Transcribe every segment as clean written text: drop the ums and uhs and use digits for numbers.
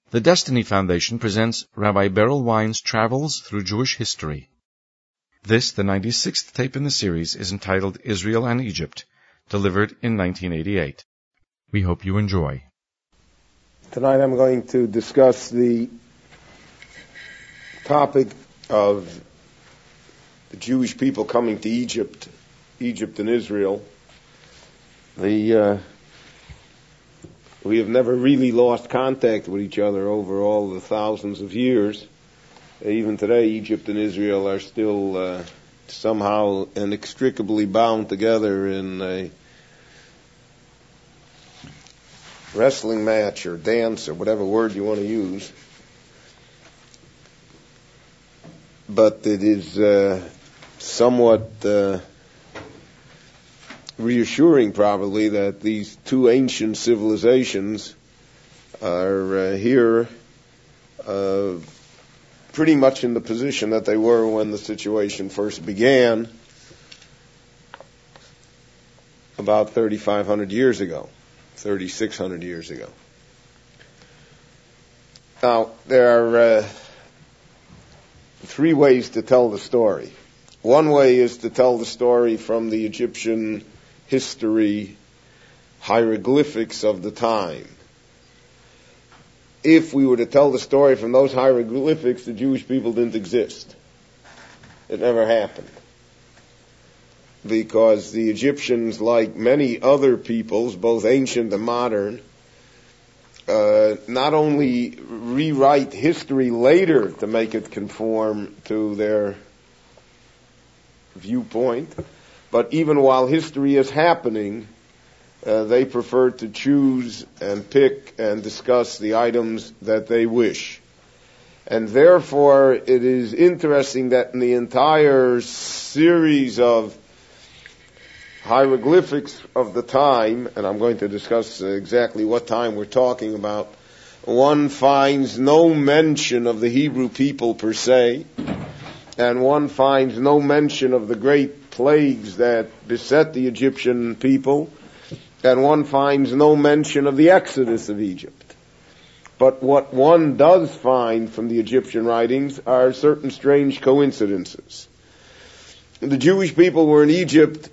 The Destiny Foundation presents Rabbi Beryl Wine's Travels Through Jewish History. This, the 96th tape in the series, is entitled Israel and Egypt, delivered in 1988. We hope you enjoy. Tonight I'm going to discuss the topic of the Jewish people coming to Egypt and Israel. We have never really lost contact with each other over all the thousands of years. Even today, Egypt and Israel are still somehow inextricably bound together in a wrestling match or dance or whatever word you want to use. But it is somewhat reassuring, probably, that these two ancient civilizations are here pretty much in the position that they were when the situation first began about 3,500 years ago, 3,600 years ago. Now, there are three ways to tell the story. One way is to tell the story from the Egyptian history hieroglyphics of the time. If we were to tell the story from those hieroglyphics, the Jewish people didn't exist. It never happened. Because the Egyptians, like many other peoples, both ancient and modern, not only rewrite history later to make it conform to their viewpoint, but even while history is happening, they prefer to choose and pick and discuss the items that they wish. And therefore, it is interesting that in the entire series of hieroglyphics of the time, and I'm going to discuss exactly what time we're talking about, one finds no mention of the Hebrew people per se, and one finds no mention of the great plagues that beset the Egyptian people, and one finds no mention of the exodus of Egypt. But what one does find from the Egyptian writings are certain strange coincidences. The Jewish people were in Egypt,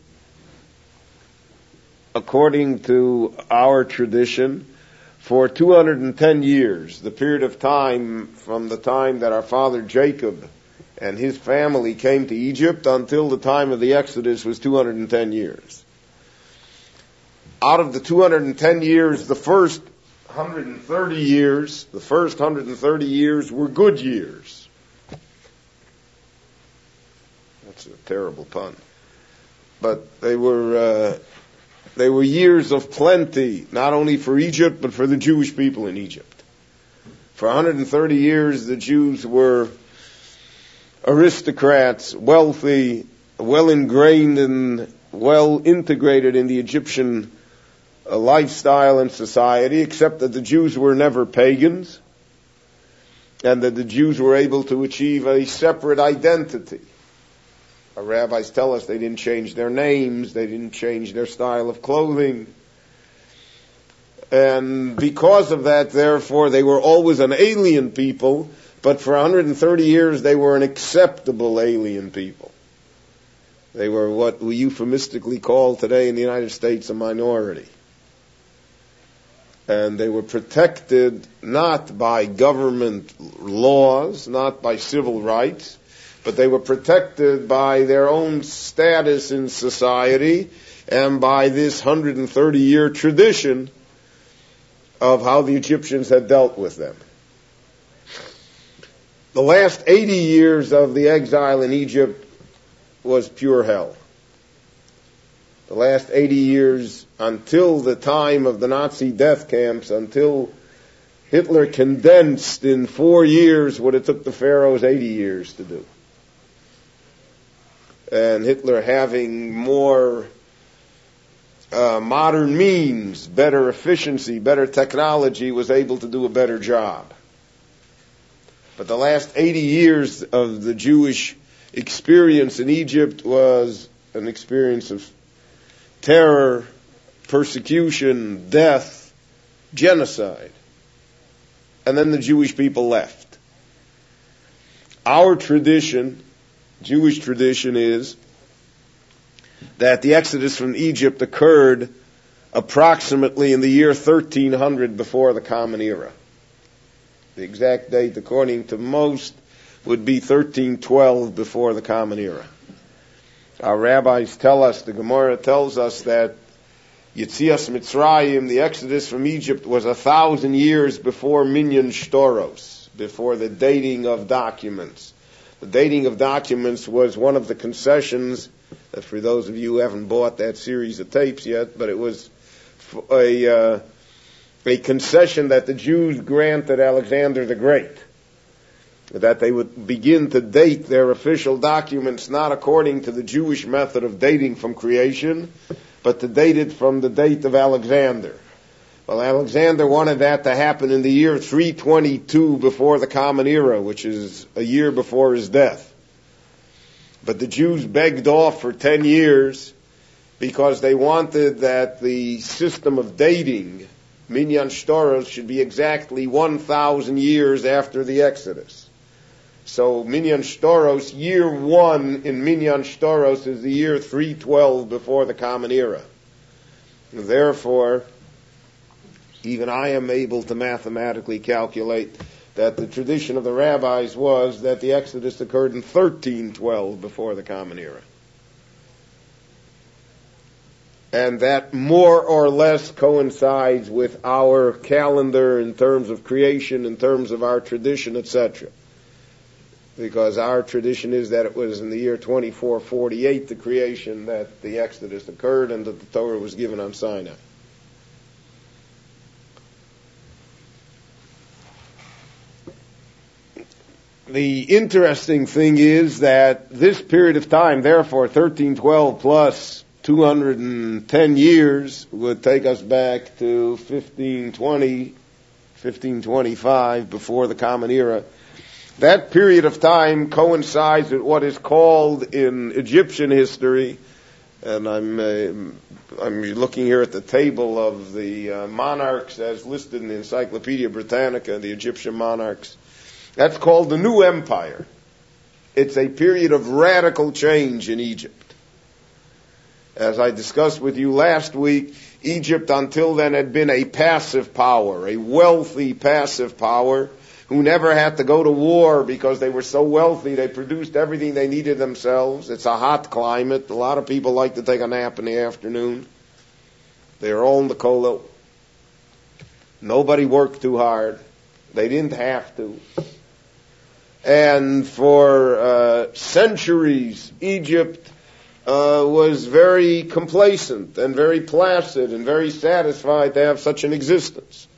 according to our tradition, for 210 years, the period of time from the time that our father Jacob and his family came to Egypt until the time of the Exodus was 210 years. Out of the 210 years, the first 130 years were good years. That's a terrible pun. But they were years of plenty, not only for Egypt, but for the Jewish people in Egypt. For 130 years, the Jews were aristocrats, wealthy, well ingrained and well integrated in the Egyptian lifestyle and society, except that the Jews were never pagans, and that the Jews were able to achieve a separate identity. Our rabbis tell us they didn't change their names, they didn't change their style of clothing, and because of that, therefore, they were always an alien people, but for 130 years they were an acceptable alien people. They were what we euphemistically call today in the United States a minority. And they were protected not by government laws, not by civil rights, but they were protected by their own status in society and by this 130-year tradition of how the Egyptians had dealt with them. The last 80 years of the exile in Egypt was pure hell. The last 80 years until the time of the Nazi death camps, until Hitler condensed in 4 years what it took the Pharaohs 80 years to do. And Hitler, having more modern means, better efficiency, better technology, was able to do a better job. But the last 80 years of the Jewish experience in Egypt was an experience of terror, persecution, death, genocide. and then the Jewish people left. Our tradition, Jewish tradition, is that the exodus from Egypt occurred approximately in the year 1300 before the Common Era. The exact date, according to most, would be 1312 before the Common Era. Our rabbis tell us, the Gemara tells us that Yetzias Mitzrayim, the exodus from Egypt, was 1,000 years before Minyan Shtoros, before the dating of documents. The dating of documents was one of the concessions, for those of you who haven't bought that series of tapes yet, but it was a concession that the Jews granted Alexander the Great, that they would begin to date their official documents not according to the Jewish method of dating from creation, but to date it from the date of Alexander. Well, Alexander wanted that to happen in the year 322 before the Common Era, which is a year before his death. But the Jews begged off for 10 years because they wanted that the system of dating, Minyan Shtoros, should be exactly 1,000 years after the Exodus. So Minyan Shtoros, year 1 in Minyan Shtoros is the year 312 before the Common Era. Therefore, even I am able to mathematically calculate that the tradition of the rabbis was that the Exodus occurred in 1312 before the Common Era. And that more or less coincides with our calendar in terms of creation, in terms of our tradition, etc. Because our tradition is that it was in the year 2448, the creation, that the Exodus occurred and that the Torah was given on Sinai. The interesting thing is that this period of time, therefore 1312 plus 210 years, would take us back to 1520, 1525, before the Common Era. That period of time coincides with what is called in Egyptian history, and I'm looking here at the table of the monarchs as listed in the Encyclopedia Britannica, the Egyptian monarchs. That's called the New Empire. It's a period of radical change in Egypt. As I discussed with you last week, Egypt until then had been a passive power, a wealthy passive power, who never had to go to war because they were so wealthy. They produced everything they needed themselves. It's a hot climate. A lot of people like to take a nap in the afternoon. They're all in the kollel. Nobody worked too hard. They didn't have to. And for centuries, Egypt was very complacent and very placid and very satisfied to have such an existence.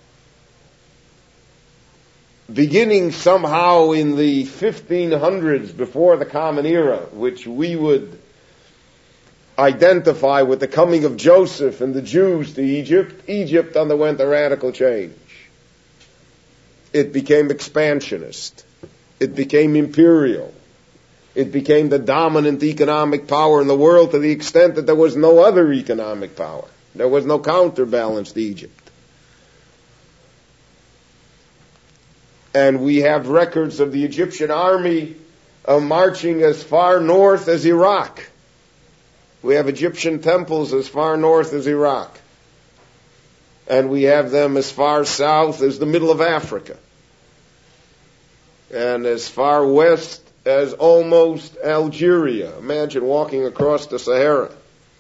Beginning somehow in the 1500s, before the Common Era, which we would identify with the coming of Joseph and the Jews to Egypt, Egypt underwent a radical change. It became expansionist. It became imperial. It became the dominant economic power in the world to the extent that there was no other economic power. There was no counterbalance to Egypt. And we have records of the Egyptian army marching as far north as Iraq. We have Egyptian temples as far north as Iraq. And we have them as far south as the middle of Africa. And as far west as almost Algeria. Imagine walking across the Sahara.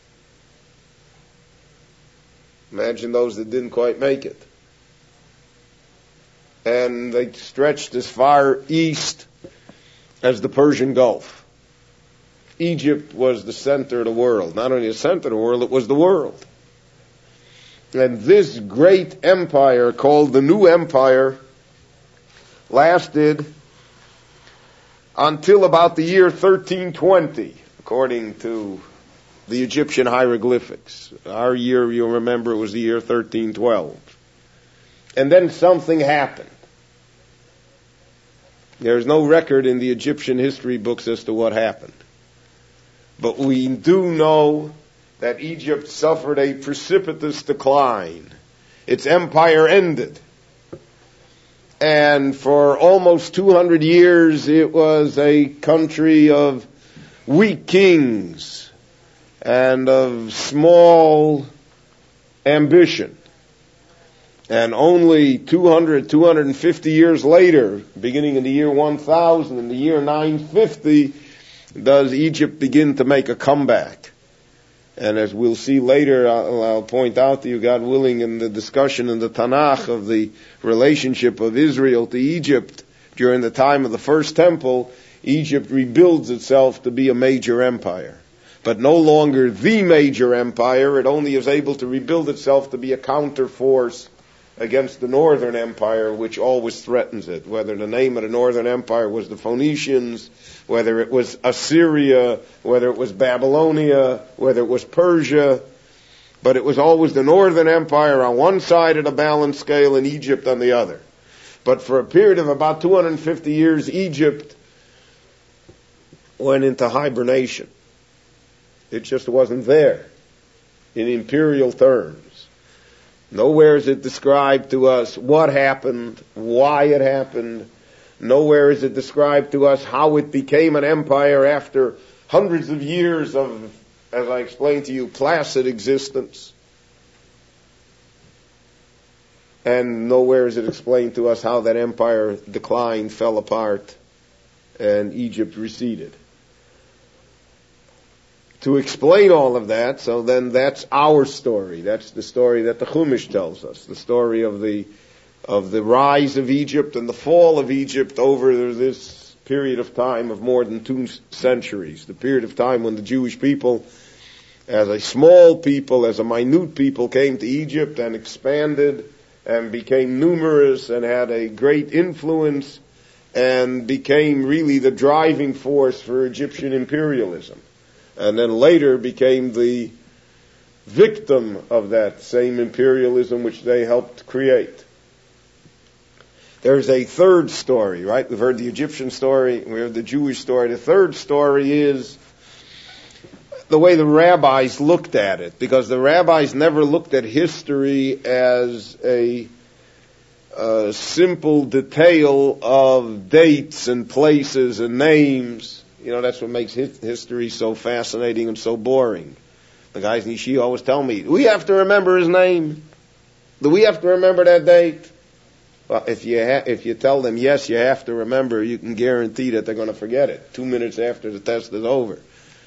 Imagine those that didn't quite make it. And they stretched as far east as the Persian Gulf. Egypt was the center of the world. Not only the center of the world, it was the world. And this great empire, called the New Empire, lasted until about the year 1320, according to the Egyptian hieroglyphics. Our year, you'll remember, was the year 1312. And then something happened. There's no record in the Egyptian history books as to what happened. But we do know that Egypt suffered a precipitous decline. Its empire ended. And for almost 200 years, it was a country of weak kings and of small ambition. And only 250 years later, beginning in the year 1000, in the year 950, does Egypt begin to make a comeback. And as we'll see later, I'll point out to you, God willing, in the discussion in the Tanakh of the relationship of Israel to Egypt during the time of the First Temple, Egypt rebuilds itself to be a major empire. But no longer the major empire, it only is able to rebuild itself to be a counterforce against the Northern Empire, which always threatens it. Whether the name of the Northern Empire was the Phoenicians, whether it was Assyria, whether it was Babylonia, whether it was Persia, but it was always the Northern Empire on one side of the balance scale and Egypt on the other. But for a period of about 250 years, Egypt went into hibernation. It just wasn't there in imperial terms. Nowhere is it described to us what happened, why it happened. Nowhere is it described to us how it became an empire after hundreds of years of, as I explained to you, placid existence. And nowhere is it explained to us how that empire declined, fell apart, and Egypt receded. To explain all of that, so then that's our story. That's the story that the Chumash tells us. The story of the rise of Egypt and the fall of Egypt over this period of time of more than 2 centuries. The period of time when the Jewish people, as a small people, as a minute people, came to Egypt and expanded and became numerous and had a great influence and became really the driving force for Egyptian imperialism. And then later became the victim of that same imperialism which they helped create. There's a third story, right? We've heard the Egyptian story, we heard the Jewish story. The third story is the way the rabbis looked at it, because the rabbis never looked at history as a simple detail of dates and places and names. You know, that's what makes history so fascinating and so boring. The guys in Yeshiva always tell me, do we have to remember his name? Do we have to remember that date? Well, if you tell them, yes, you have to remember, you can guarantee that they're going to forget it 2 minutes after the test is over.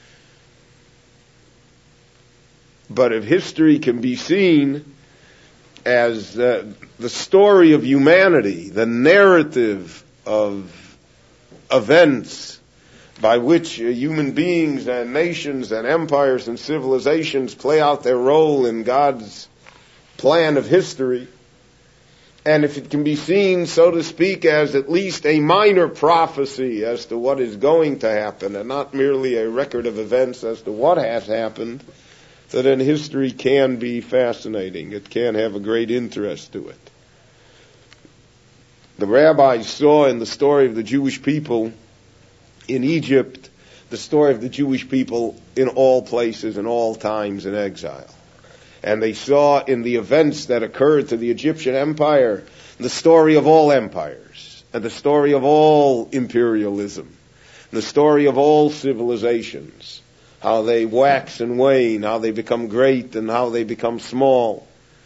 But if history can be seen as the story of humanity, the narrative of events by which human beings and nations and empires and civilizations play out their role in God's plan of history, and if it can be seen, so to speak, as at least a minor prophecy as to what is going to happen, and not merely a record of events as to what has happened, so then history can be fascinating. It can have a great interest to it. The rabbis saw in the story of the Jewish people in Egypt the story of the Jewish people in all places and all times in exile. And they saw in the events that occurred to the Egyptian empire the story of all empires, and the story of all imperialism, the story of all civilizations, how they wax and wane, how they become great and how they become small.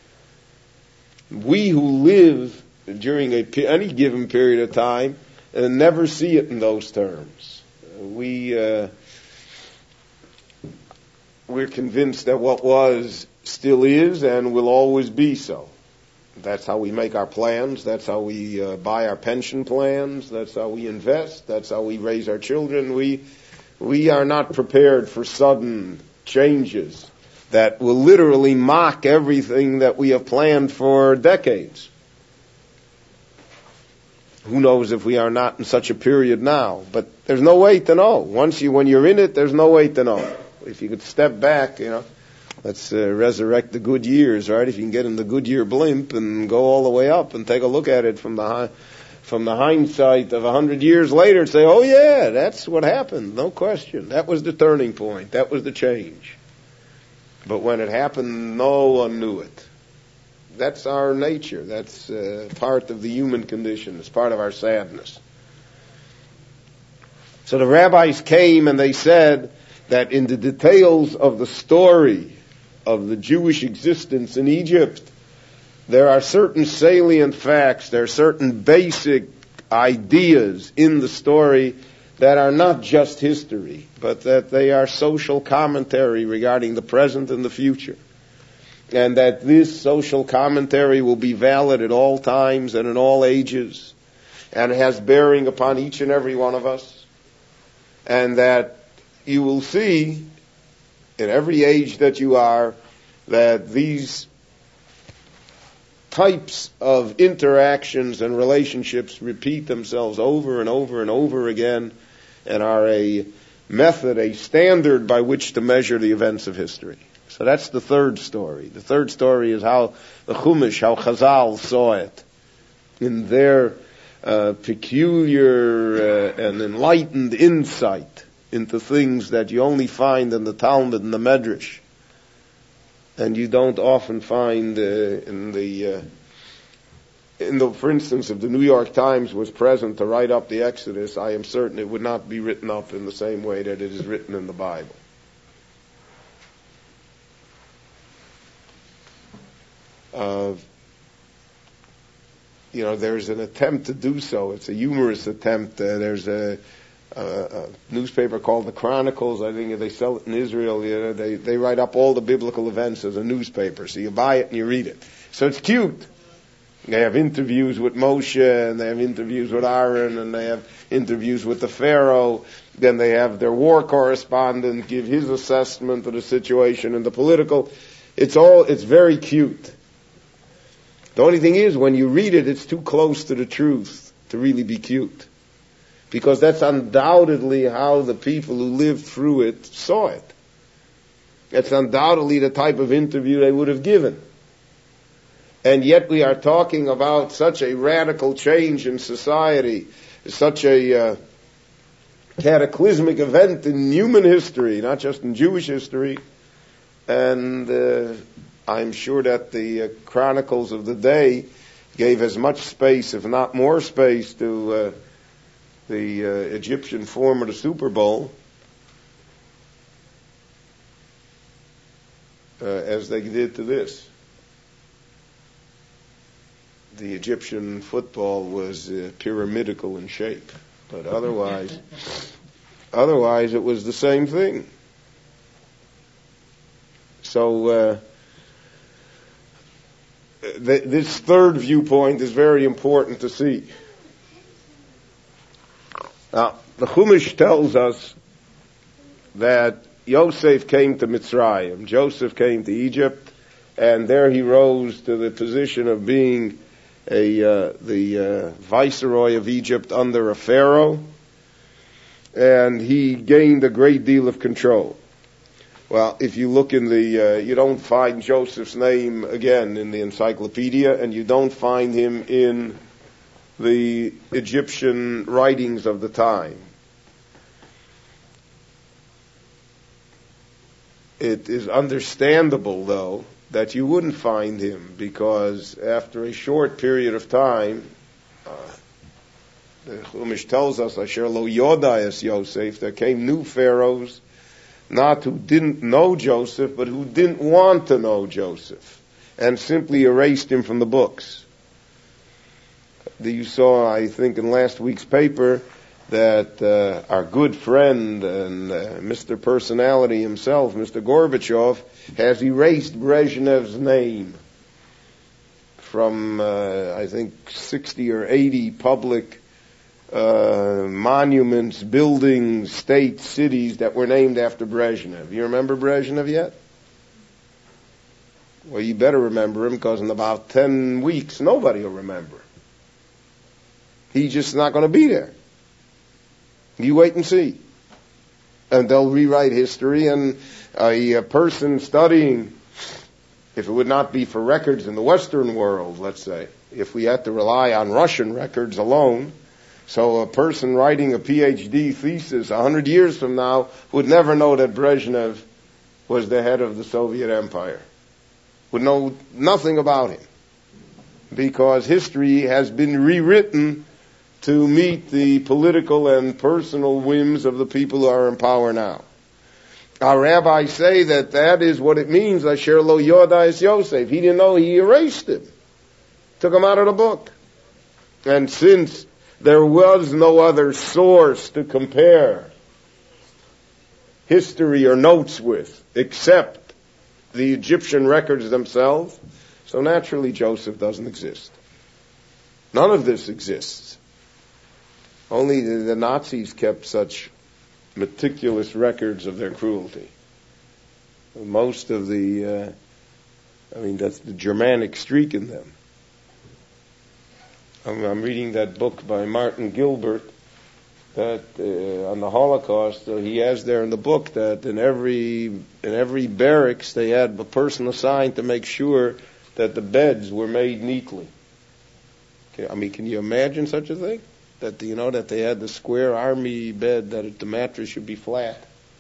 We who live during any given period of time never see it in those terms. We're convinced that what was still is and will always be so. That's how we make our plans. That's how we buy our pension plans. That's how we invest. That's how we raise our children. We are not prepared for sudden changes that will literally mock everything that we have planned for decades. Who knows if we are not in such a period now? But there's no way to know. When you're in it, there's no way to know. If you could step back, let's resurrect the good years, right? If you can get in the Goodyear blimp and go all the way up and take a look at it from the hindsight of 100 years later and say, oh yeah, that's what happened. No question. That was the turning point. That was the change. But when it happened, no one knew it. that's our nature. That's part of the human condition. It's part of our sadness. So the rabbis came and they said that in the details of the story of the Jewish existence in Egypt, there are certain salient facts, there are certain basic ideas in the story that are not just history, but that they are social commentary regarding the present and the future. And that this social commentary will be valid at all times and in all ages, and has bearing upon each and every one of us. And that you will see, in every age that you are, that these types of interactions and relationships repeat themselves over and over and over again, and are a method, a standard by which to measure the events of history. So that's the third story. The third story is how the Chumash, how Chazal saw it in their peculiar and enlightened insight into things that you only find in the Talmud and the Medrash, and you don't often find in the, for instance, if the New York Times was present to write up the Exodus, I am certain it would not be written up in the same way that it is written in the Bible. There's an attempt to do so. It's a humorous attempt. There's a newspaper called the Chronicles. I think they sell it in Israel. They write up all the biblical events as a newspaper. So you buy it and you read it. So it's cute. They have interviews with Moshe, and they have interviews with Aaron, and they have interviews with the Pharaoh. Then they have their war correspondent give his assessment of the situation and the political. It's very cute. The only thing is, when you read it, it's too close to the truth to really be cute. Because that's undoubtedly how the people who lived through it saw it. That's undoubtedly the type of interview they would have given. And yet we are talking about such a radical change in society, such a cataclysmic event in human history, not just in Jewish history. And I'm sure that the chronicles of the day gave as much space, if not more space, to the Egyptian form of the Super Bowl as they did to this. The Egyptian football was pyramidical in shape, but otherwise it was the same thing. So this third viewpoint is very important to see. Now, the Chumash tells us that Yosef came to Mitzrayim. Joseph came to Egypt, and there he rose to the position of being the viceroy of Egypt under a pharaoh, and he gained a great deal of control. Well, if you look in you don't find Joseph's name again in the encyclopedia, and you don't find him in the Egyptian writings of the time. It is understandable, though, that you wouldn't find him, because after a short period of time, the Chumash tells us, Asher lo yodai Yosef, there came new pharaohs, not who didn't know Joseph, but who didn't want to know Joseph, and simply erased him from the books. You saw, I think, in last week's paper that our good friend and Mr. Personality himself, Mr. Gorbachev, has erased Brezhnev's name from, I think, 60 or 80 public monuments, buildings, states, cities that were named after Brezhnev. You remember Brezhnev yet? Well, you better remember him, because in about 10 weeks, nobody will remember. He's just not going to be there. You wait and see. And they'll rewrite history, and a person studying, if it would not be for records in the Western world, let's say, if we had to rely on Russian records alone, so a person writing a PhD thesis 100 years from now would never know that Brezhnev was the head of the Soviet Empire. Would know nothing about him. because history has been rewritten to meet the political and personal whims of the people who are in power now. Our rabbis say that is what it means, Asher lo yoda es Yosef. He didn't know, he erased him. Took him out of the book. And since there was no other source to compare history or notes with except the Egyptian records themselves, so naturally Joseph doesn't exist. None of this exists. Only the Nazis kept such meticulous records of their cruelty. Most of that's the Germanic streak in them. I'm reading that book by Martin Gilbert that on the Holocaust. He has there in the book that in every barracks they had a person assigned to make sure that the beds were made neatly. Okay, can you imagine such a thing? That that they had the square army bed, that the mattress should be flat.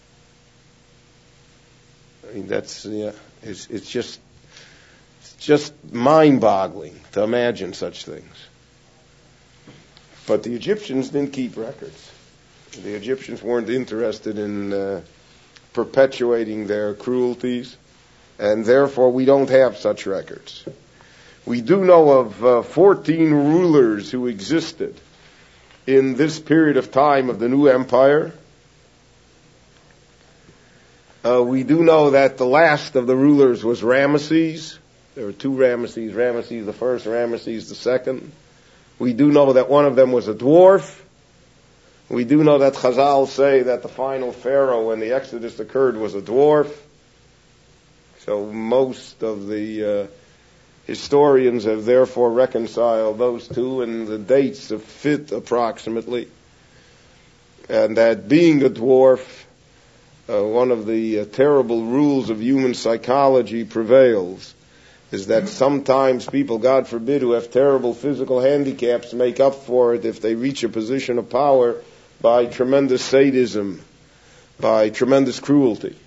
That's it's just mind-boggling to imagine such things. But the Egyptians didn't keep records. The Egyptians weren't interested in perpetuating their cruelties, and therefore we don't have such records. We do know of 14 rulers who existed in this period of time of the new empire. We do know that the last of the rulers was Ramesses. There were two Ramesses, Ramesses the first, Ramesses the second. We do know that one of them was a dwarf. We do know that Chazal say that the final pharaoh when the Exodus occurred was a dwarf. So most of the historians have therefore reconciled those two, and the dates fit approximately. And that being a dwarf, one of the terrible rules of human psychology prevails, is that sometimes people, God forbid, who have terrible physical handicaps make up for it if they reach a position of power by tremendous sadism, by tremendous cruelty.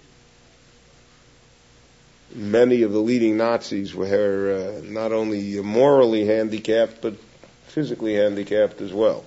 Many of the leading Nazis were not only morally handicapped, but physically handicapped as well.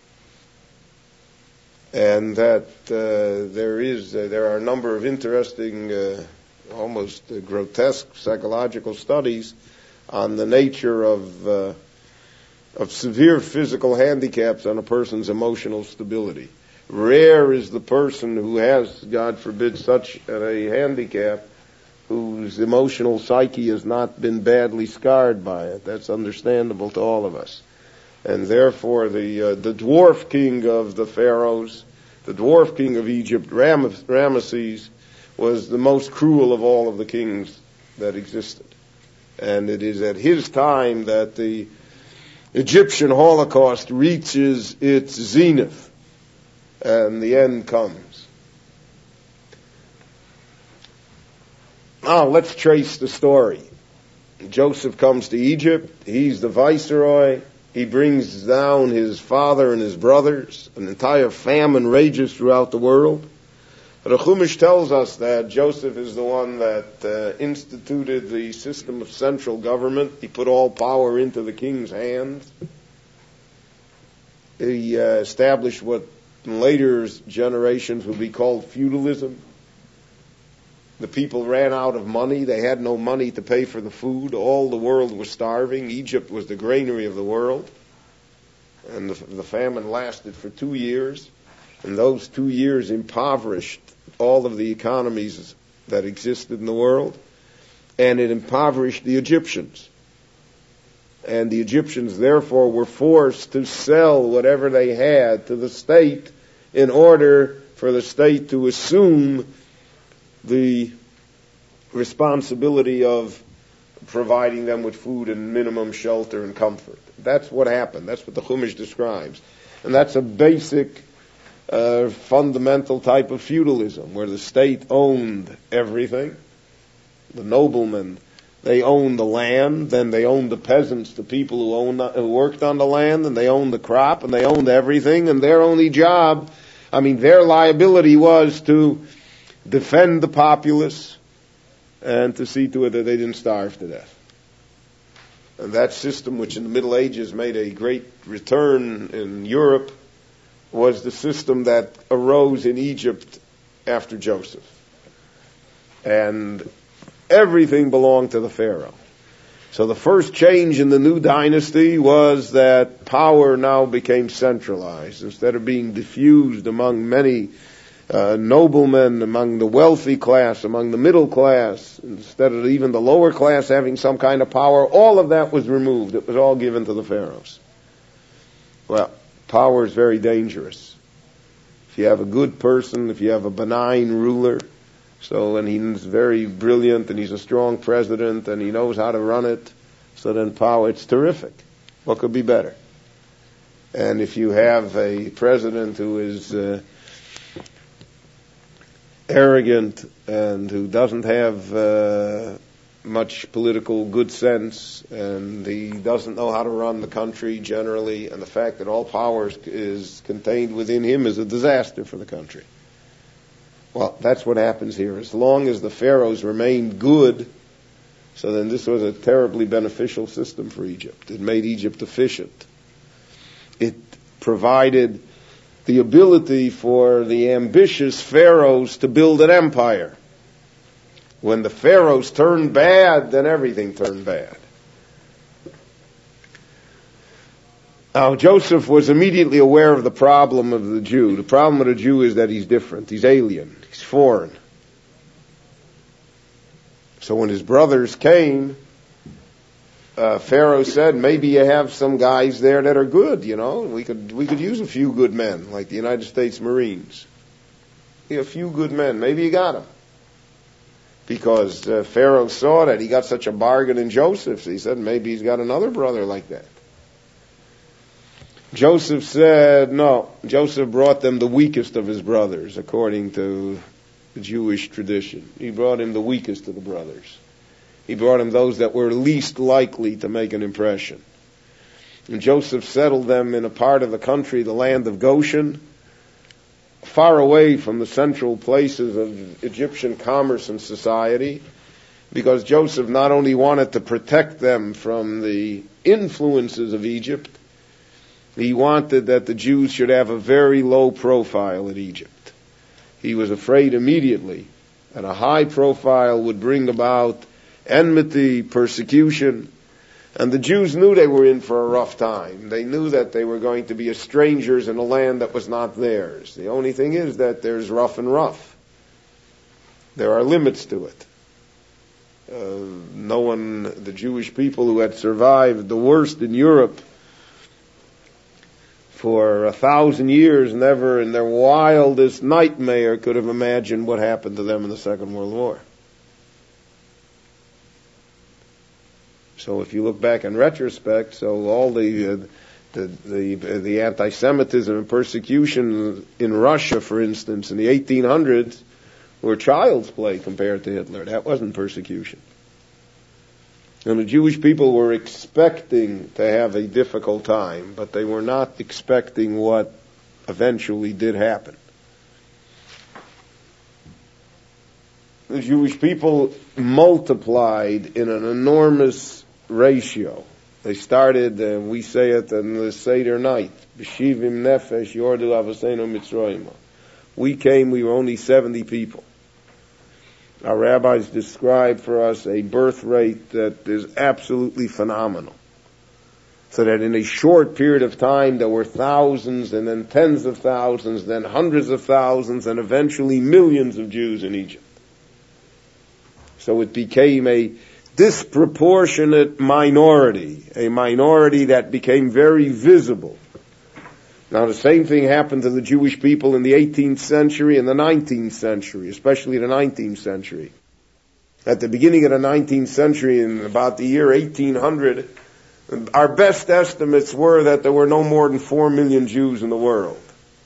And that there are a number of interesting, almost grotesque psychological studies on the nature of severe physical handicaps on a person's emotional stability. Rare is the person who has, God forbid, such a handicap whose emotional psyche has not been badly scarred by it. That's understandable to all of us. And therefore the dwarf king of the pharaohs, the dwarf king of Egypt, Ramesses, was the most cruel of all of the kings that existed. And it is at his time that the Egyptian Holocaust reaches its zenith and the end comes. Now let's trace the story. Joseph comes to Egypt. He's the viceroy. He brings down his father and his brothers. An entire famine rages throughout the world. The Chumash tells us that Joseph is the one that instituted the system of central government. He put all power into the king's hands. He established what in later generations would be called feudalism. The people ran out of money. They had no money to pay for the food. All the world was starving. Egypt was the granary of the world. And the famine lasted for 2 years. And those 2 years impoverished all of the economies that existed in the world. And it impoverished the Egyptians. And the Egyptians, therefore, were forced to sell whatever they had to the state in order for the state to assume the responsibility of providing them with food and minimum shelter and comfort. That's what happened. That's what the Chumash describes. And that's a basic, fundamental type of feudalism, where the state owned everything. The noblemen, they owned the land, then they owned the peasants, the people who worked on the land, and they owned the crop, and they owned everything, and their only job, their liability was to defend the populace and to see to it that they didn't starve to death. And that system, which in the Middle Ages made a great return in Europe, was the system that arose in Egypt after Joseph. And everything belonged to the Pharaoh. So the first change in the new dynasty was that power now became centralized. Instead of being diffused among many noblemen, among the wealthy class, among the middle class, instead of even the lower class having some kind of power, all of that was removed. It was all given to the pharaohs. Well, power is very dangerous. If you have a good person, if you have a benign ruler, and he's very brilliant and he's a strong president and he knows how to run it, so then power, it's terrific. What could be better? And if you have a president who is arrogant and who doesn't have much political good sense, and he doesn't know how to run the country generally, and the fact that all power is contained within him is a disaster for the country. Well, that's what happens here. As long as the pharaohs remained good, so then this was a terribly beneficial system for Egypt. It made Egypt efficient. It provided the ability for the ambitious pharaohs to build an empire. When the pharaohs turned bad, then everything turned bad. Now, Joseph was immediately aware of the problem of the Jew. The problem of the Jew is that he's different. He's alien. He's foreign. So when his brothers came, Pharaoh said, maybe you have some guys there that are good, We could use a few good men, like the United States Marines. A few good men. Maybe you got them. Because Pharaoh saw that he got such a bargain in Joseph. So he said, maybe he's got another brother like that. Joseph said, no. Joseph brought them the weakest of his brothers, according to the Jewish tradition. He brought him the weakest of the brothers. He brought him those that were least likely to make an impression. And Joseph settled them in a part of the country, the land of Goshen, far away from the central places of Egyptian commerce and society, because Joseph not only wanted to protect them from the influences of Egypt, he wanted that the Jews should have a very low profile in Egypt. He was afraid immediately that a high profile would bring about enmity, persecution, and the Jews knew they were in for a rough time. They knew that they were going to be strangers in a land that was not theirs. The only thing is that there's rough and rough. There are limits to it. The Jewish people who had survived the worst in Europe for 1,000 years, never in their wildest nightmare could have imagined what happened to them in the Second World War. So if you look back in retrospect, so all the anti-Semitism and persecution in Russia, for instance, in the 1800s, were child's play compared to Hitler. That wasn't persecution. And the Jewish people were expecting to have a difficult time, but they were not expecting what eventually did happen. The Jewish people multiplied in an enormous ratio. They started, we say it in the Seder night, B'shivim nefesh yordu avosenu mitzrayim. We came, we were only 70 people. Our rabbis describe for us a birth rate that is absolutely phenomenal. So that in a short period of time there were thousands and then tens of thousands, then hundreds of thousands, and eventually millions of Jews in Egypt. So it became a disproportionate minority, a minority that became very visible. Now the same thing happened to the Jewish people in the 18th century and the 19th century, especially the 19th century. At the beginning of the 19th century, in about the year 1800, our best estimates were that there were no more than 4 million Jews in the world.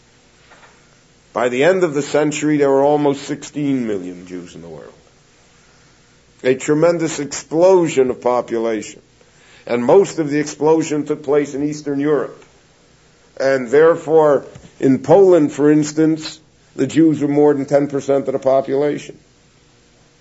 By the end of the century, there were almost 16 million Jews in the world. A tremendous explosion of population. And most of the explosion took place in Eastern Europe. And therefore, in Poland, for instance, the Jews were more than 10% of the population.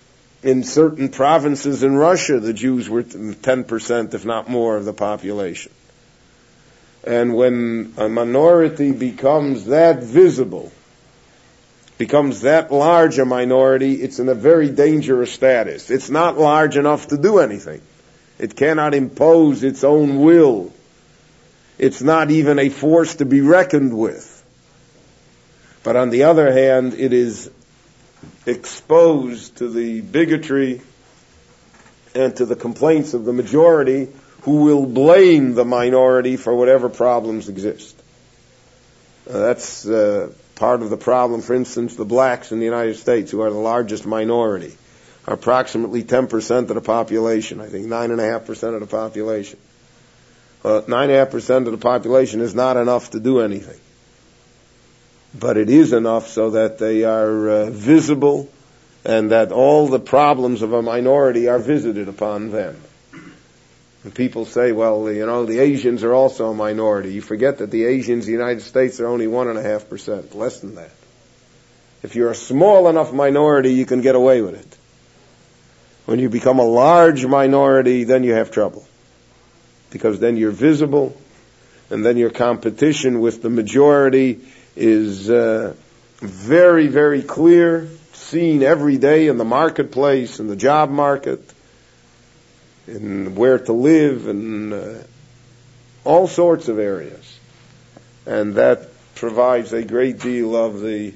In certain provinces in Russia, the Jews were 10%, if not more, of the population. And when a minority becomes that visible, becomes that large a minority, it's in a very dangerous status. It's not large enough to do anything. It cannot impose its own will. It's not even a force to be reckoned with. But on the other hand, it is exposed to the bigotry and to the complaints of the majority, who will blame the minority for whatever problems exist. That's part of the problem. For instance, the blacks in the United States, who are the largest minority, are approximately 10% of the population, I think 9.5% of the population. 9.5% of the population is not enough to do anything. But it is enough so that they are visible, and that all the problems of a minority are visited upon them. And people say, well, the Asians are also a minority. You forget that the Asians in the United States are only 1.5%, less than that. If you're a small enough minority, you can get away with it. When you become a large minority, then you have trouble. Because then you're visible, and then your competition with the majority is very, very clear, seen every day in the marketplace, in the job market, in where to live, and all sorts of areas. And that provides a great deal of the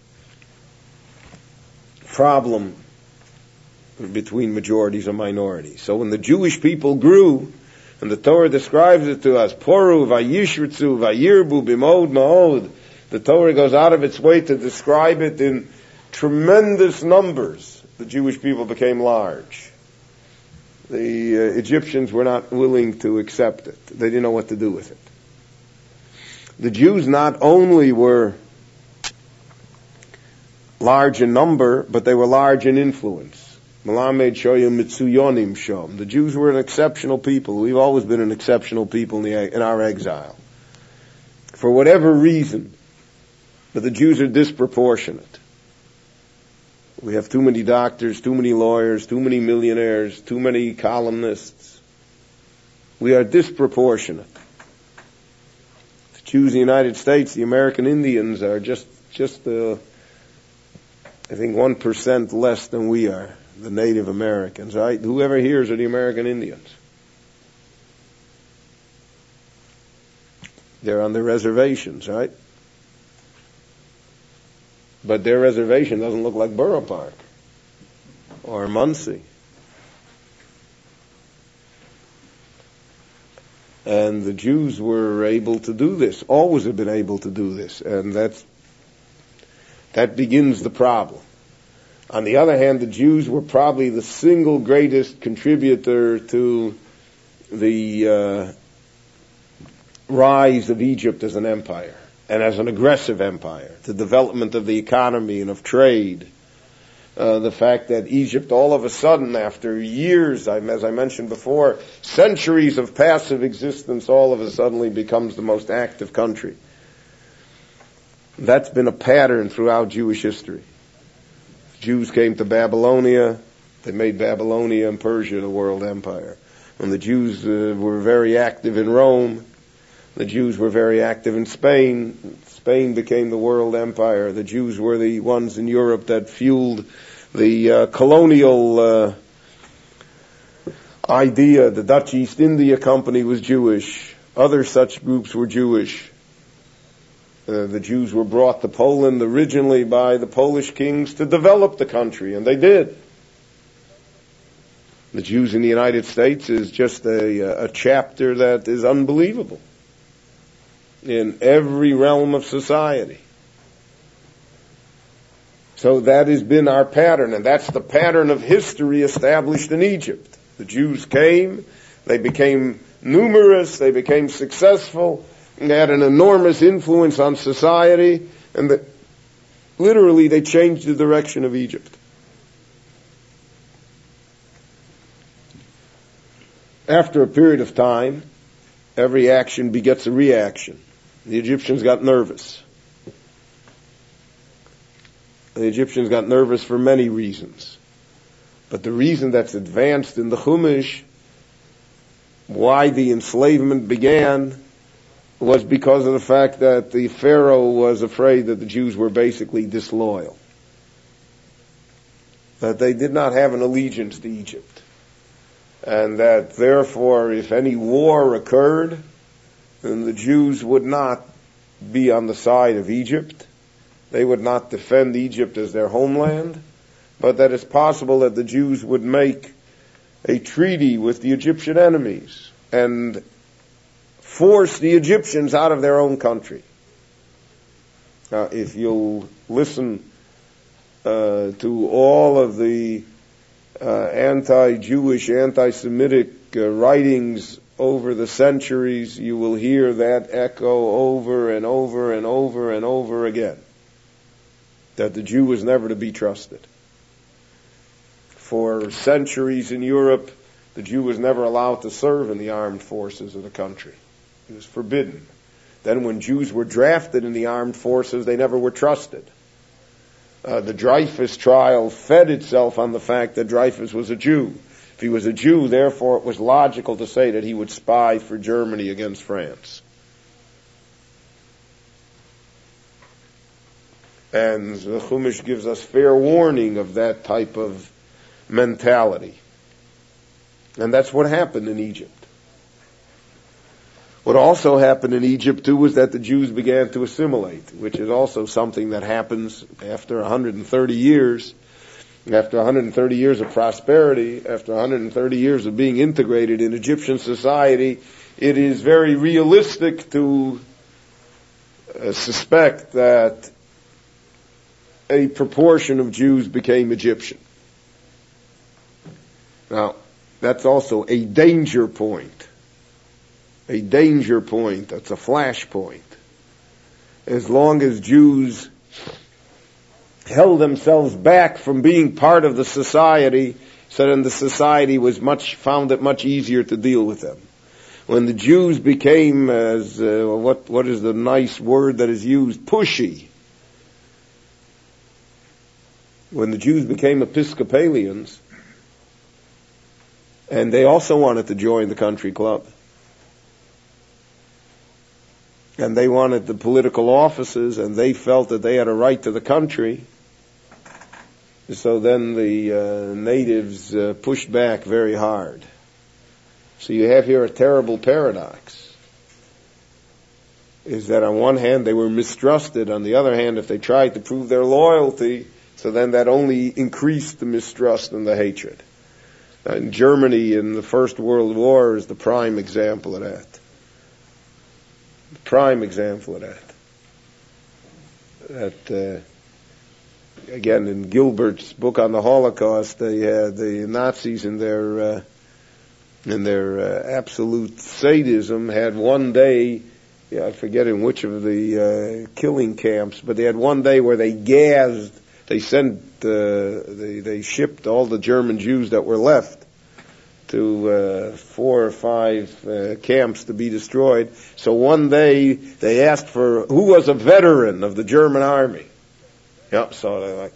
problem between majorities and minorities. So when the Jewish people grew, and the Torah describes it to us, Poru, Vayishritzu, Vayirbu, Bimod, Ma'od, the Torah goes out of its way to describe it in tremendous numbers. The Jewish people became large. The Egyptians were not willing to accept it. They didn't know what to do with it. The Jews not only were large in number, but they were large in influence. Melamed shoyim mitsuyonim shom. The Jews were an exceptional people. We've always been an exceptional people in our exile. For whatever reason, but the Jews are disproportionate. We have too many doctors, too many lawyers, too many millionaires, too many columnists. We are disproportionate. The Jews in the United States, the American Indians, are just I think 1% less than we are, the Native Americans, right? Whoever hears of the American Indians? They're on their reservations, right? But their reservation doesn't look like Borough Park or Muncie. And the Jews were able to do this, always have been able to do this, and that begins the problem. On the other hand, the Jews were probably the single greatest contributor to the rise of Egypt as an empire, and as an aggressive empire, the development of the economy and of trade. The fact that Egypt all of a sudden, after years, as I mentioned before, centuries of passive existence, all of a sudden becomes the most active country. That's been a pattern throughout Jewish history. Jews came to Babylonia, they made Babylonia and Persia the world empire. When the Jews were very active in Rome, the Jews were very active in Spain. Spain became the world empire. The Jews were the ones in Europe that fueled the colonial idea. The Dutch East India Company was Jewish. Other such groups were Jewish. The Jews were brought to Poland originally by the Polish kings to develop the country, and they did. The Jews in the United States is just a chapter that is unbelievable in every realm of society. So that has been our pattern, and that's the pattern of history established in Egypt. The Jews came, they became numerous, they became successful, and they had an enormous influence on society, and literally they changed the direction of Egypt. After a period of time, every action begets a reaction. The Egyptians got nervous. The Egyptians got nervous for many reasons. But the reason that's advanced in the Chumash, why the enslavement began, was because of the fact that the Pharaoh was afraid that the Jews were basically disloyal. That they did not have an allegiance to Egypt. And that therefore, if any war occurred, then the Jews would not be on the side of Egypt. They would not defend Egypt as their homeland, but that it's possible that the Jews would make a treaty with the Egyptian enemies and force the Egyptians out of their own country. Now, if you'll listen to all of the anti-Jewish, anti-Semitic writings over the centuries, you will hear that echo over and over and over and over again, that the Jew was never to be trusted. For centuries in Europe, the Jew was never allowed to serve in the armed forces of the country. It was forbidden. Then when Jews were drafted in the armed forces, they never were trusted. The Dreyfus trial fed itself on the fact that Dreyfus was a Jew. If he was a Jew, therefore it was logical to say that he would spy for Germany against France. And the Chumash gives us fair warning of that type of mentality. And that's what happened in Egypt. What also happened in Egypt, too, was that the Jews began to assimilate, which is also something that happens after 130 years. After 130 years of prosperity, after 130 years of being integrated in Egyptian society, it is very realistic to suspect that a proportion of Jews became Egyptian. Now, that's also a danger point. A danger point, that's a flash point. As long as Jews held themselves back from being part of the society, so then the society found it much easier to deal with them. When the Jews became, as what is the nice word that is used, pushy. When the Jews became Episcopalians, and they also wanted to join the country club, and they wanted the political offices, and they felt that they had a right to the country. So then the natives pushed back very hard. So you have here a terrible paradox. Is that on one hand they were mistrusted, on the other hand if they tried to prove their loyalty, so then that only increased the mistrust and the hatred. And Germany in the First World War is the prime example of that. Prime example of that. Again, in Gilbert's book on the Holocaust, they had the Nazis in their absolute sadism had one day, I forget in which of the killing camps, but they had one day where they gassed. They shipped all the German Jews that were left to 4 or 5 camps to be destroyed. So one day they asked for who was a veteran of the German army. Yep, so they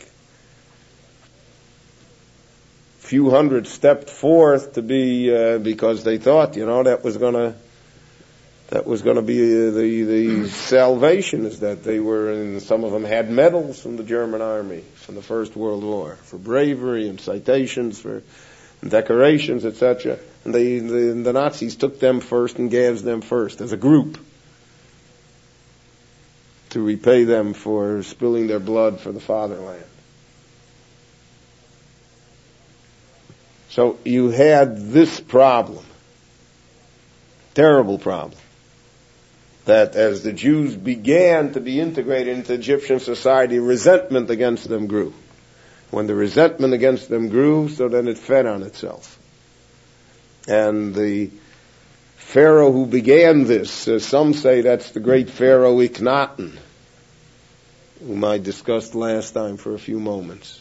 few hundred stepped forth to be because they thought, that was gonna be the salvation, is that they were, and some of them had medals from the German army from the First World War for bravery and citations for decorations, etc. And the Nazis took them first and gassed them first as a group to repay them for spilling their blood for the fatherland. So you had this problem, terrible problem, that as the Jews began to be integrated into Egyptian society, resentment against them grew. When the resentment against them grew, so then it fed on itself. And the Pharaoh who began this, some say that's the great Pharaoh Akhenaten, whom I discussed last time for a few moments.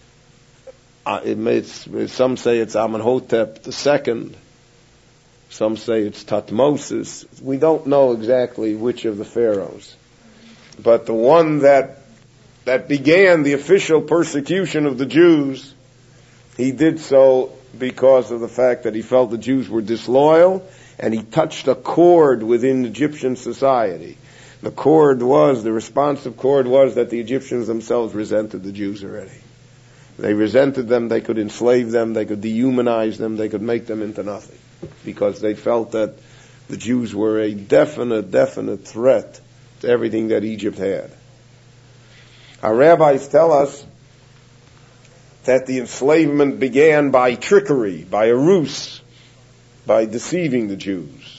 Some say it's Amenhotep II. Some say it's Thutmose. We don't know exactly which of the pharaohs. But the one that began the official persecution of the Jews He did so because of the fact that he felt the Jews were disloyal, and he touched a chord within Egyptian society. The responsive chord was that the Egyptians themselves resented the Jews already. They resented them, they could enslave them, they could dehumanize them, they could make them into nothing, because they felt that the Jews were a definite threat to everything that Egypt had. Our rabbis tell us that the enslavement began by trickery, by a ruse, by deceiving the Jews.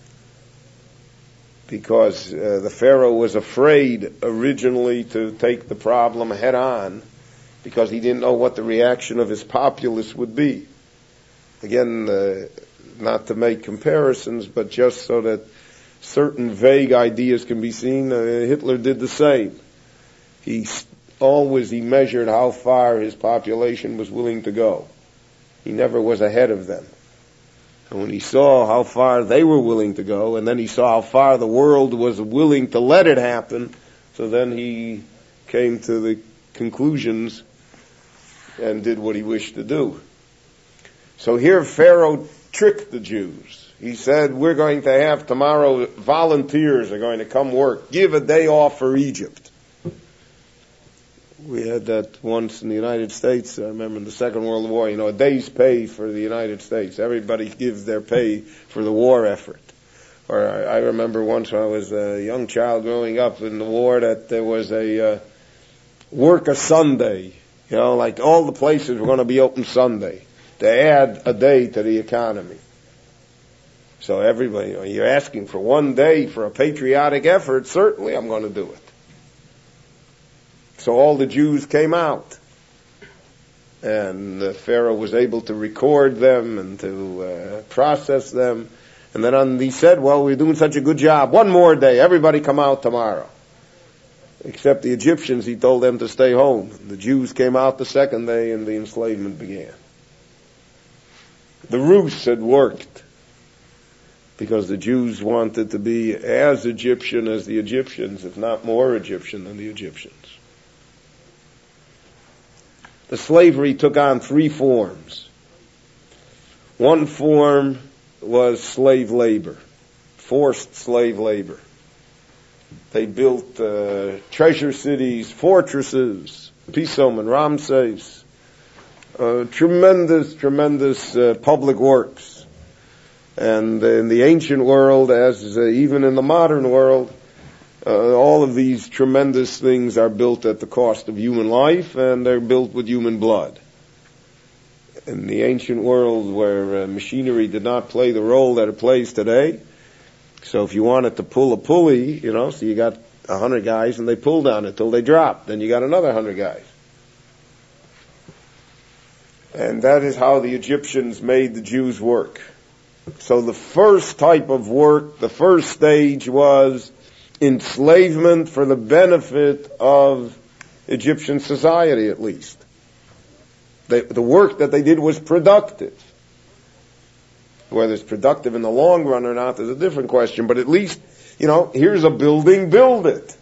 Because the Pharaoh was afraid originally to take the problem head on, because he didn't know what the reaction of his populace would be. Again, not to make comparisons, but just so that certain vague ideas can be seen, Hitler did the same. He measured how far his population was willing to go. He never was ahead of them. And when he saw how far they were willing to go, and then he saw how far the world was willing to let it happen, so then he came to the conclusions and did what he wished to do. So here Pharaoh tricked the Jews. He said, we're going to have tomorrow, volunteers are going to come work. Give a day off for Egypt. We had that once in the United States. I remember in the Second World War, a day's pay for the United States. Everybody gives their pay for the war effort. Or I remember once when I was a young child growing up in the war that there was a work a Sunday. Like all the places were going to be open Sunday to add a day to the economy. So everybody, you're asking for one day for a patriotic effort, certainly I'm going to do it. So all the Jews came out, and the Pharaoh was able to record them and to process them. And then he said, well, we're doing such a good job. One more day, everybody come out tomorrow. Except the Egyptians, he told them to stay home. The Jews came out the second day, and the enslavement began. The ruse had worked, because the Jews wanted to be as Egyptian as the Egyptians, if not more Egyptian than the Egyptians. The slavery took on three forms. One form was slave labor, forced slave labor. They built treasure cities, fortresses, Pison and Ramses, tremendous public works. And in the ancient world, as even in the modern world, all of these tremendous things are built at the cost of human life, and they're built with human blood. In the ancient world, where machinery did not play the role that it plays today, so if you wanted to pull a pulley, so you got 100 guys and they pulled on it till they dropped, then you got another 100 guys. And that is how the Egyptians made the Jews work. So the first type of work, the first stage was enslavement for the benefit of Egyptian society, at least. The work that they did was productive. Whether it's productive in the long run or not is a different question, but at least, here's a building, build it.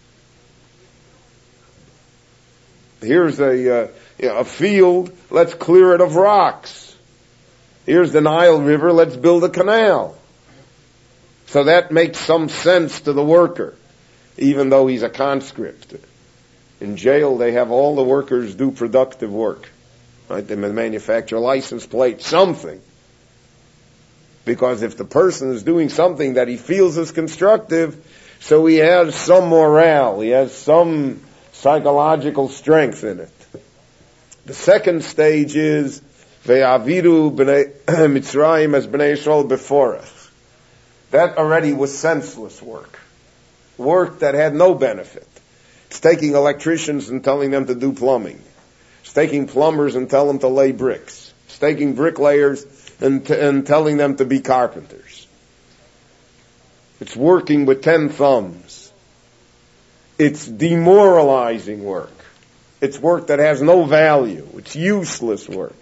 Here's a field, let's clear it of rocks. Here's the Nile River, let's build a canal. So that makes some sense to the worker, even though he's a conscript. In jail, they have all the workers do productive work. Right? They manufacture a license plate, something. Because if the person is doing something that he feels is constructive, so he has some morale, he has some psychological strength in it. The second stage is Ve'aviru b'nei Mitzrayim as b'nei Yisrael beforach. That already was senseless work that had no benefit. It's taking electricians and telling them to do plumbing. It's taking plumbers and telling them to lay bricks. It's taking bricklayers and telling them to be carpenters. It's working with 10 thumbs. It's demoralizing work. It's work that has no value. It's useless work.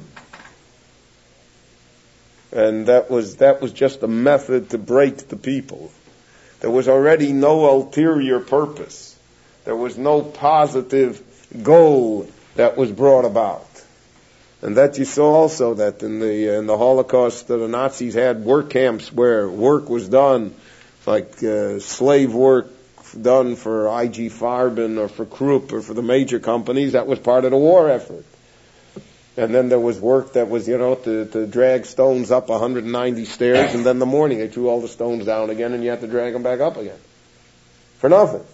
And that was just a method to break the people. There was already no ulterior purpose. There was no positive goal that was brought about. And that you saw also that in the Holocaust, the Nazis had work camps where work was done, like slave work done for IG Farben or for Krupp or for the major companies. That was part of the war effort. And then there was work that was, to drag stones up 190 stairs, and then in the morning they threw all the stones down again, and you had to drag them back up again. For nothing.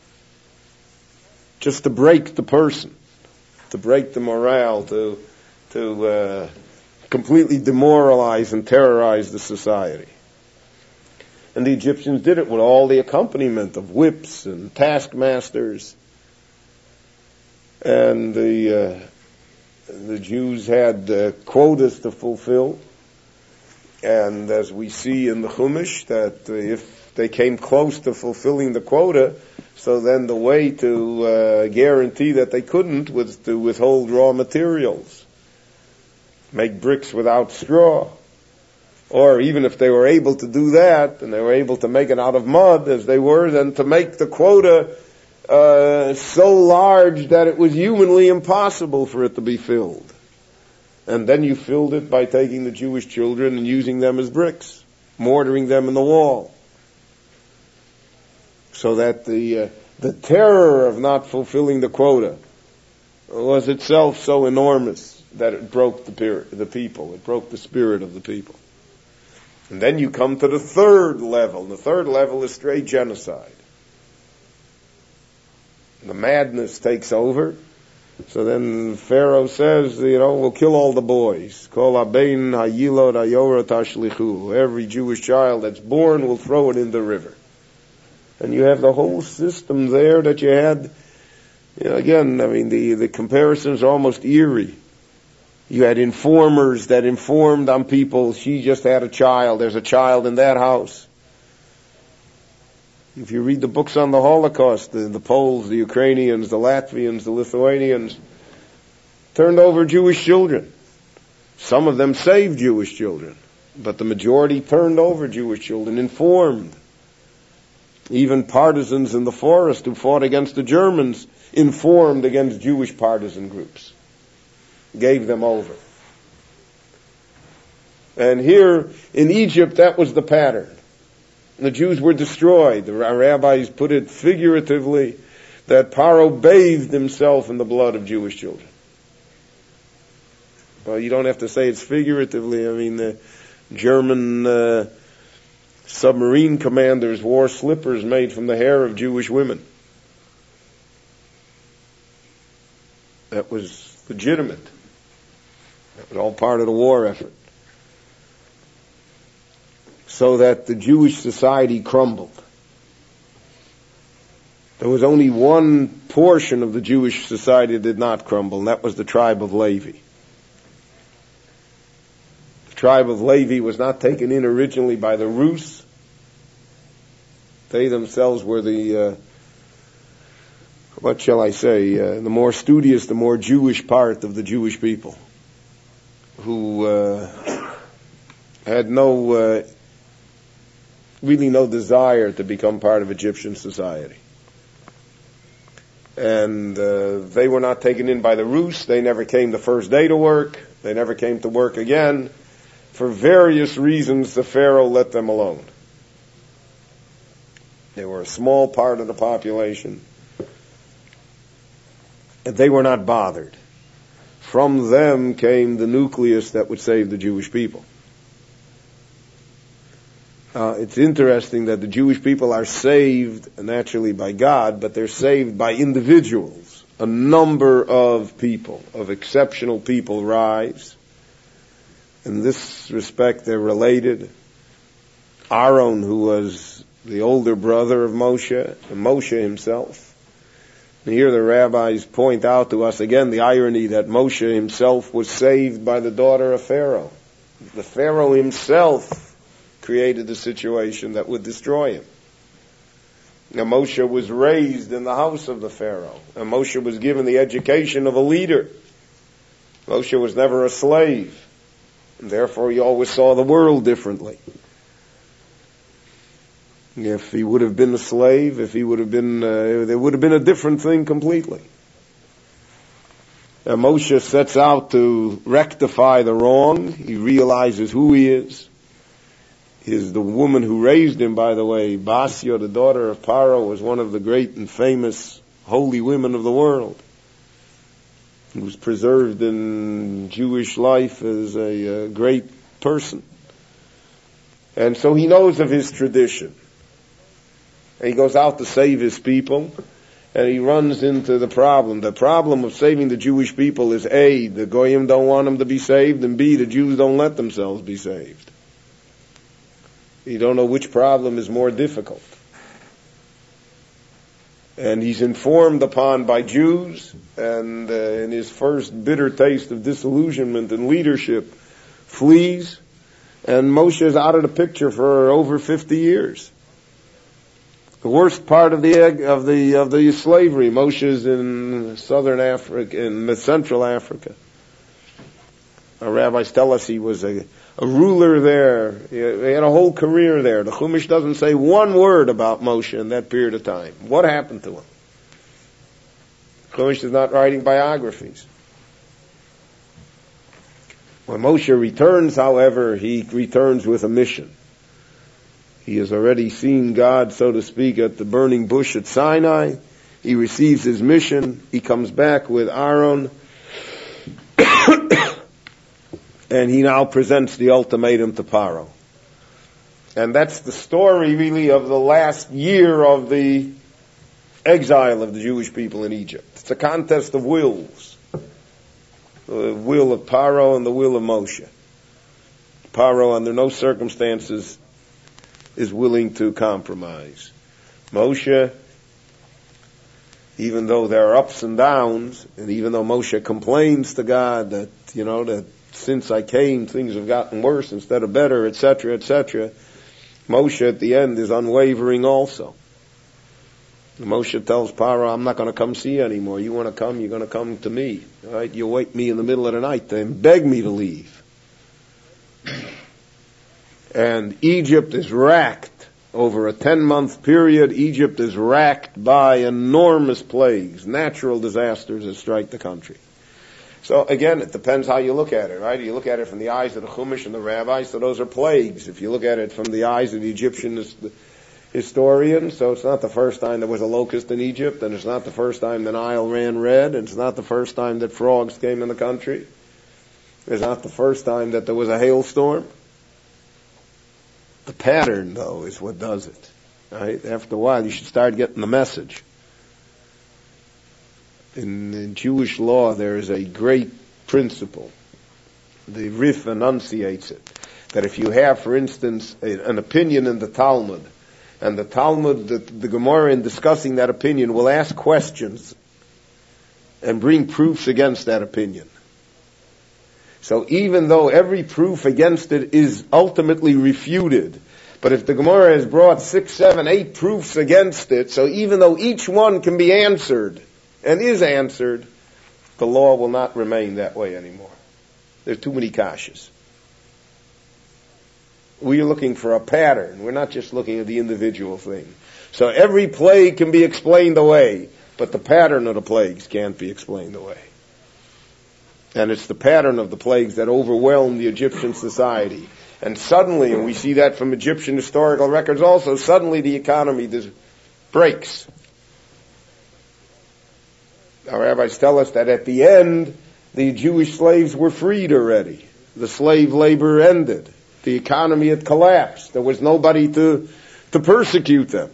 Just to break the person, to break the morale, to completely demoralize and terrorize the society. And the Egyptians did it with all the accompaniment of whips and taskmasters. And the Jews had quotas to fulfill. And as we see in the Chumash, that if they came close to fulfilling the quota, so then the way to guarantee that they couldn't was to withhold raw materials. Make bricks without straw. Or even if they were able to do that, and they were able to make it out of mud, as they were, then to make the quota so large that it was humanly impossible for it to be filled. And then you filled it by taking the Jewish children and using them as bricks, mortaring them in the wall. So that the terror of not fulfilling the quota was itself so enormous that it broke the people. It broke the spirit of the people. And then you come to the third level. The third level is straight genocide. The madness takes over. So then Pharaoh says, we'll kill all the boys. Kol habein hayilod hayora tashlichu. Every Jewish child that's born, we'll throw it in the river. And you have the whole system there that you had. Again, the comparisons are almost eerie. You had informers that informed on people. She just had a child. There's a child in that house. If you read the books on the Holocaust, the Poles, the Ukrainians, the Latvians, the Lithuanians turned over Jewish children. Some of them saved Jewish children, but the majority turned over Jewish children, informed. Even partisans in the forest who fought against the Germans informed against Jewish partisan groups. Gave them over. And here in Egypt, that was the pattern. The Jews were destroyed. The rabbis put it figuratively that Paro bathed himself in the blood of Jewish children. Well, you don't have to say it's figuratively. The German submarine commanders wore slippers made from the hair of Jewish women. That was legitimate. That was all part of the war effort. So that the Jewish society crumbled. There was only one portion of the Jewish society that did not crumble, and that was the tribe of Levi. The tribe of Levi was not taken in originally by the Rus. They themselves were the the more studious, the more Jewish part of the Jewish people, who had really no desire to become part of Egyptian society. And they were not taken in by the Rus. They never came the first day to work. They never came to work again. For various reasons, the Pharaoh let them alone. They were a small part of the population. And they were not bothered. From them came the nucleus that would save the Jewish people. It's interesting that the Jewish people are saved naturally by God, but they're saved by individuals. A number of people, of exceptional people, rise. In this respect, they're related. Aaron, who was the older brother of Moshe, and Moshe himself. And here the rabbis point out to us again the irony that Moshe himself was saved by the daughter of Pharaoh. The Pharaoh himself created a situation that would destroy him. Now Moshe was raised in the house of the Pharaoh, and Moshe was given the education of a leader. Moshe was never a slave, and therefore he always saw the world differently. If he would have been a slave, if he would have been, there would have been a different thing completely. And Moshe sets out to rectify the wrong. He realizes who he is. The woman who raised him, by the way, Basya, the daughter of Paro, was one of the great and famous holy women of the world, who was preserved in Jewish life as a great person. And so he knows of his tradition. And he goes out to save his people, and he runs into the problem. The problem of saving the Jewish people is A, the Goyim don't want them to be saved, and B, the Jews don't let themselves be saved. You don't know which problem is more difficult. And he's informed upon by Jews, and in his first bitter taste of disillusionment and leadership, flees, and Moshe is out of the picture for over 50 years. The worst part of the slavery, Moshe is in southern Africa, in Central Africa. Our rabbis tell us he was a ruler there. He had a whole career there. The Chumash doesn't say one word about Moshe in that period of time. What happened to him? Chumash is not writing biographies. When Moshe returns, however, he returns with a mission. He has already seen God, so to speak, at the burning bush at Sinai. He receives his mission. He comes back with Aaron. And he now presents the ultimatum to Paro. And that's the story, really, of the last year of the exile of the Jewish people in Egypt. It's a contest of wills. The will of Paro and the will of Moshe. Paro, under no circumstances, is willing to compromise. Moshe, even though there are ups and downs, and even though Moshe complains to God that, that since I came, things have gotten worse instead of better, etc., etc., Moshe at the end is unwavering also. Moshe tells Paro, I'm not going to come see you anymore. You want to come, you're going to come to me. All right? You'll wake me in the middle of the night and beg me to leave. And Egypt is racked. Over a 10-month period, Egypt is racked by enormous plagues, natural disasters that strike the country. So again, it depends how you look at it, right? You look at it from the eyes of the Chumash and the rabbis, so those are plagues. If you look at it from the eyes of the Egyptian historians, so it's not the first time there was a locust in Egypt, and it's not the first time the Nile ran red, and it's not the first time that frogs came in the country. It's not the first time that there was a hailstorm. The pattern, though, is what does it, right? After a while, you should start getting the message. In Jewish law, there is a great principle. The Rif enunciates it. That if you have, for instance, an opinion in the Talmud, and the Talmud, the Gemara in discussing that opinion will ask questions and bring proofs against that opinion. So even though every proof against it is ultimately refuted, but if the Gemara has brought 6, 7, 8 proofs against it, so even though each one can be answered, and is answered, the law will not remain that way anymore. There's too many kashas. We're looking for a pattern. We're not just looking at the individual thing. So every plague can be explained away, but the pattern of the plagues can't be explained away. And it's the pattern of the plagues that overwhelm the Egyptian society. And suddenly, and we see that from Egyptian historical records also, suddenly the economy breaks. Our rabbis tell us that at the end, the Jewish slaves were freed already. The slave labor ended. The economy had collapsed. There was nobody to persecute them.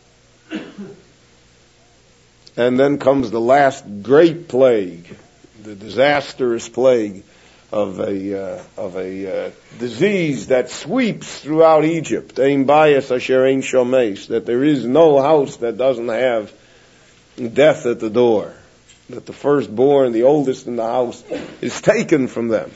And then comes the last great plague, the disastrous plague of a disease that sweeps throughout Egypt. Ein bayis asher ein shomeis, that there is no house that doesn't have death at the door. That the firstborn, the oldest in the house, is taken from them.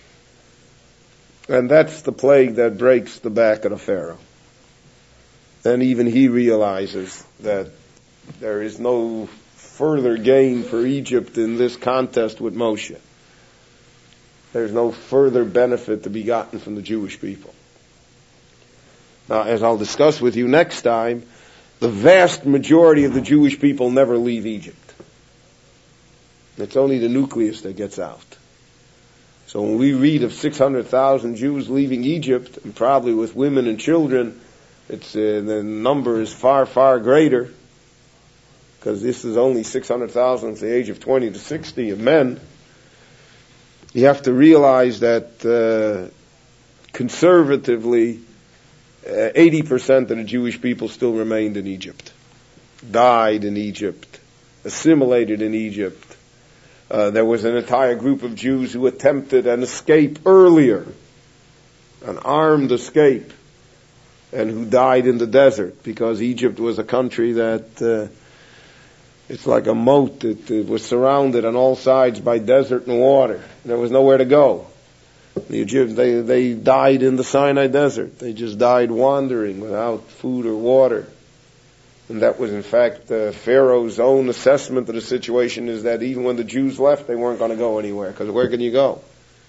And that's the plague that breaks the back of the Pharaoh. Then even he realizes that there is no further gain for Egypt in this contest with Moshe. There's no further benefit to be gotten from the Jewish people. Now, as I'll discuss with you next time, the vast majority of the Jewish people never leave Egypt. It's only the nucleus that gets out. So when we read of 600,000 Jews leaving Egypt, and probably with women and children, the number is far, far greater, because this is only 600,000 at the age of 20 to 60 of men. You have to realize that conservatively, 80% of the Jewish people still remained in Egypt, died in Egypt, assimilated in Egypt. There was an entire group of Jews who attempted an escape earlier, an armed escape, and who died in the desert, because Egypt was a country that it's like a moat. It was surrounded on all sides by desert and water. There was nowhere to go. The Egyptians, they died in the Sinai desert. They just died wandering without food or water. And that was, in fact, Pharaoh's own assessment of the situation, is that even when the Jews left, they weren't going to go anywhere, because where can you go?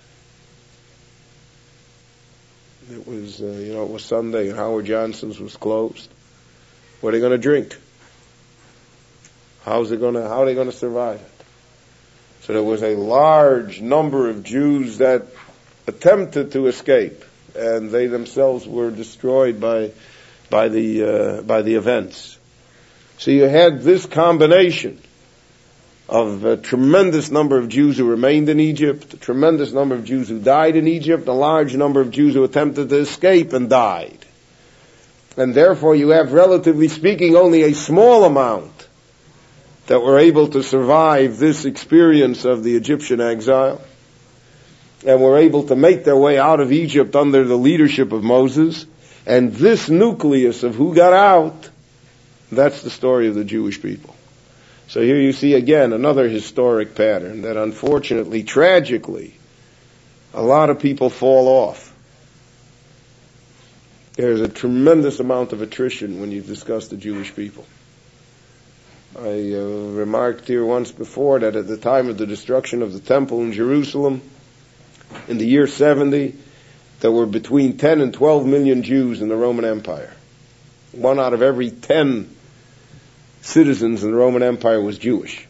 It was, it was Sunday, and Howard Johnson's was closed. What are they going to drink? How are they going to survive it? So there was a large number of Jews that attempted to escape, and they themselves were destroyed by the events. So you had this combination of a tremendous number of Jews who remained in Egypt, a tremendous number of Jews who died in Egypt, a large number of Jews who attempted to escape and died. And therefore you have, relatively speaking, only a small amount that were able to survive this experience of the Egyptian exile, and were able to make their way out of Egypt under the leadership of Moses. And this nucleus of who got out, that's the story of the Jewish people. So here you see again another historic pattern that, unfortunately, tragically, a lot of people fall off. There's a tremendous amount of attrition when you discuss the Jewish people. I remarked here once before that at the time of the destruction of the temple in Jerusalem, in the year 70, there were between 10 and 12 million Jews in the Roman Empire. 1 out of every 10 citizens in the Roman Empire was Jewish.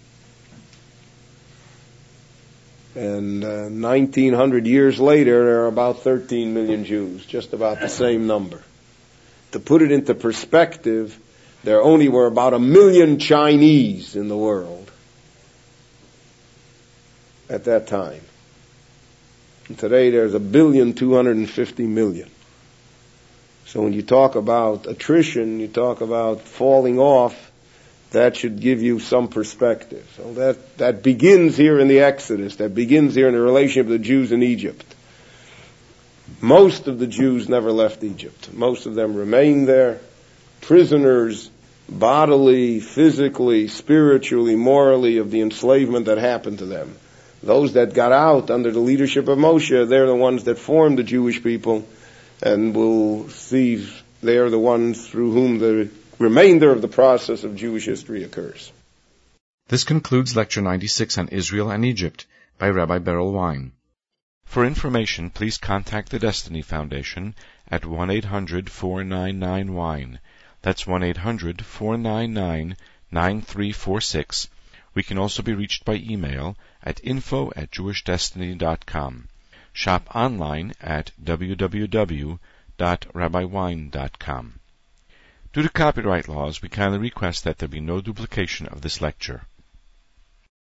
And 1900 years later, there are about 13 million Jews, just about the same number. To put it into perspective, there only were about 1 million Chinese in the world at that time. And today there's 1,250,000,000. So when you talk about attrition, you talk about falling off, that should give you some perspective. So that begins here in the Exodus. That begins here in the relationship of the Jews in Egypt. Most of the Jews never left Egypt. Most of them remained there, prisoners, bodily, physically, spiritually, morally, of the enslavement that happened to them. Those that got out under the leadership of Moshe, they're the ones that formed the Jewish people, and we'll see they're the ones through whom the remainder of the process of Jewish history occurs. This concludes Lecture 96 on Israel and Egypt by Rabbi Beryl Wine. For information, please contact the Destiny Foundation at 1-800-499-WINE. That's 1-800-499-9346. We can also be reached by email at info@jewishdestiny.com. Shop online at www.rabbiwine.com. Due to copyright laws, we kindly request that there be no duplication of this lecture.